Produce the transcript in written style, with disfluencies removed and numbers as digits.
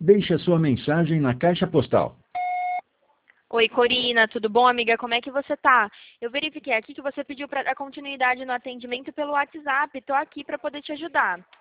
Deixe a sua mensagem na caixa postal. Oi, Corina, tudo bom, amiga? Como é que você tá? Eu verifiquei aqui que você pediu para dar continuidade no atendimento pelo WhatsApp. Estou aqui para poder te ajudar.